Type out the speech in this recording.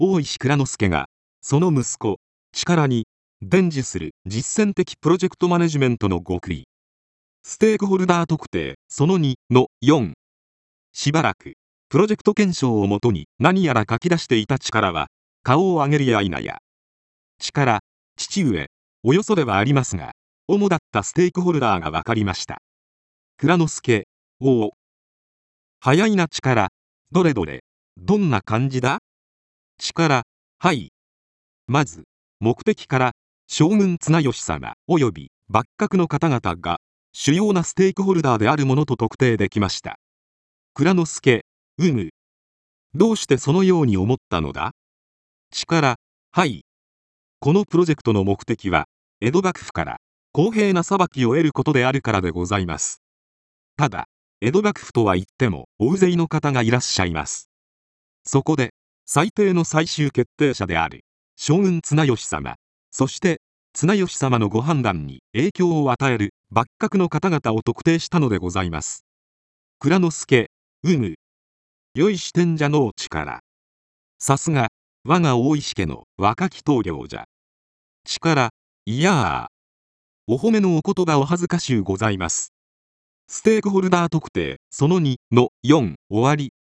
大石内蔵助が、その息子、力に、伝授する実践的プロジェクトマネジメントの極意。ステークホルダー特定その2の4。しばらく、プロジェクト検証をもとに何やら書き出していた力は、顔を上げるや否や。力、父上、およそではありますが、主だったステークホルダーが分かりました。内蔵助、おお。早いな力、どれどれ、どんな感じだ？力、はい。まず、目的から、将軍綱吉様及び幕閣の方々が、主要なステークホルダーであるものと特定できました。内蔵助、どうしてそのように思ったのだ？力、はい。このプロジェクトの目的は、江戸幕府から公平な裁きを得ることであるからでございます。ただ、江戸幕府とは言っても大勢の方がいらっしゃいます。そこで、最低の最終決定者である将軍綱吉様、そして綱吉様のご判断に影響を与える幕閣の方々を特定したのでございます。内蔵助、良い視点じゃのう力。さすが、我が大石家の若き棟梁じゃ。力、いやお褒めのお言葉お恥ずかしゅうございます。ステークホルダー特定その2の4終わり。